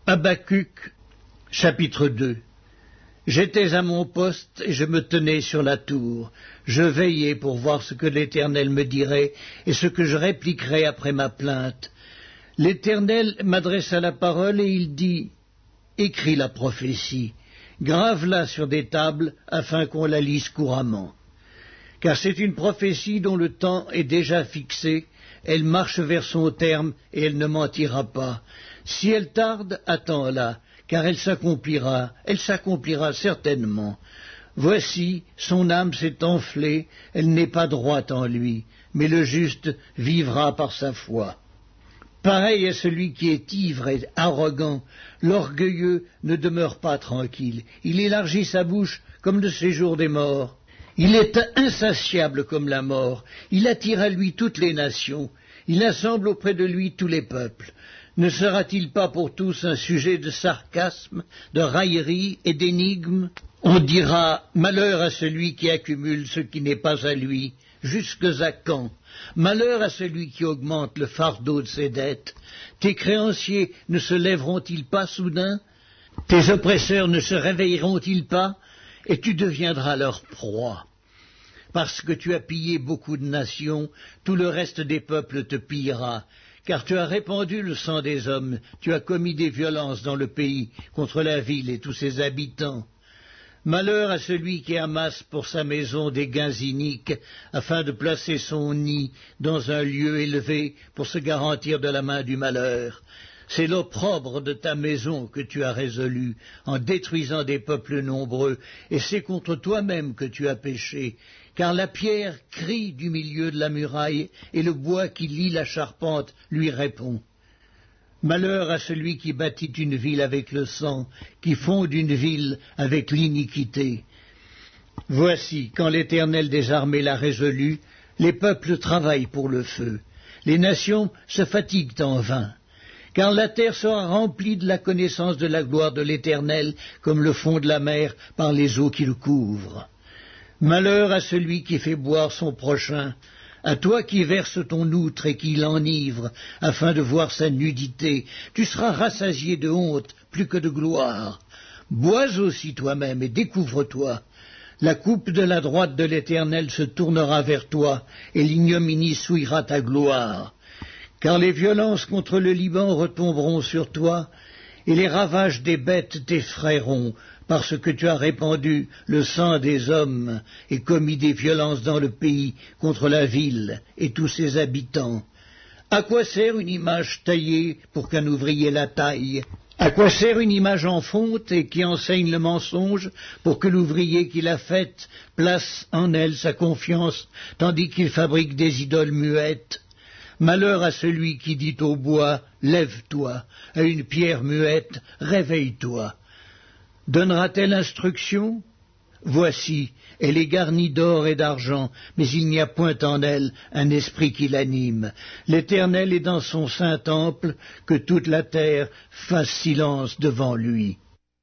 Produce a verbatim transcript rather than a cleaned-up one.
Habacuc, chapitre deux. J'étais à mon poste et je me tenais sur la tour. Je veillais pour voir ce que l'Éternel me dirait et ce que je répliquerais après ma plainte. L'Éternel m'adressa la parole et il dit « Écris la prophétie, grave-la sur des tables afin qu'on la lise couramment. Car c'est une prophétie dont le temps est déjà fixé, elle marche vers son terme et elle ne mentira pas. Si elle tarde, attends-la, car elle s'accomplira, elle s'accomplira certainement. Voici, son âme s'est enflée, elle n'est pas droite en lui, mais le juste vivra par sa foi. Pareil est celui qui est ivre et arrogant, l'orgueilleux ne demeure pas tranquille, il élargit sa bouche comme le séjour des morts. Il est insatiable comme la mort, il attire à lui toutes les nations, il assemble auprès de lui tous les peuples. Ne sera-t-il pas pour tous un sujet de sarcasme, de raillerie et d'énigme? On dira « Malheur à celui qui accumule ce qui n'est pas à lui, jusque à quand? Malheur à celui qui augmente le fardeau de ses dettes. Tes créanciers ne se lèveront-ils pas soudain? Tes oppresseurs ne se réveilleront-ils pas? Et tu deviendras leur proie. Parce que tu as pillé beaucoup de nations, tout le reste des peuples te pillera. Car tu as répandu le sang des hommes, tu as commis des violences dans le pays, contre la ville et tous ses habitants. Malheur à celui qui amasse pour sa maison des gains iniques, afin de placer son nid dans un lieu élevé pour se garantir de la main du malheur. C'est l'opprobre de ta maison que tu as résolu, en détruisant des peuples nombreux, et c'est contre toi-même que tu as péché, car la pierre crie du milieu de la muraille, et le bois qui lie la charpente lui répond. Malheur à celui qui bâtit une ville avec le sang, qui fonde une ville avec l'iniquité. Voici, quand l'Éternel des armées l'a résolu, les peuples travaillent pour le feu, les nations se fatiguent en vain. Car la terre sera remplie de la connaissance de la gloire de l'Éternel, comme le fond de la mer par les eaux qui le couvrent. Malheur à celui qui fait boire son prochain, à toi qui verses ton outre et qui l'enivre, afin de voir sa nudité, tu seras rassasié de honte plus que de gloire. Bois aussi toi-même et découvre-toi. La coupe de la droite de l'Éternel se tournera vers toi, et l'ignominie souillera ta gloire. Car les violences contre le Liban retomberont sur toi, et les ravages des bêtes t'effrayeront, parce que tu as répandu le sang des hommes et commis des violences dans le pays contre la ville et tous ses habitants. À quoi sert une image taillée pour qu'un ouvrier la taille? À quoi sert une image en fonte et qui enseigne le mensonge pour que l'ouvrier qui l'a faite place en elle sa confiance, tandis qu'il fabrique des idoles muettes? Malheur à celui qui dit au bois « Lève-toi », à une pierre muette « Réveille-toi ». Donnera-t-elle instruction? Voici, elle est garnie d'or et d'argent, mais il n'y a point en elle un esprit qui l'anime. L'Éternel est dans son saint temple, que toute la terre fasse silence devant lui.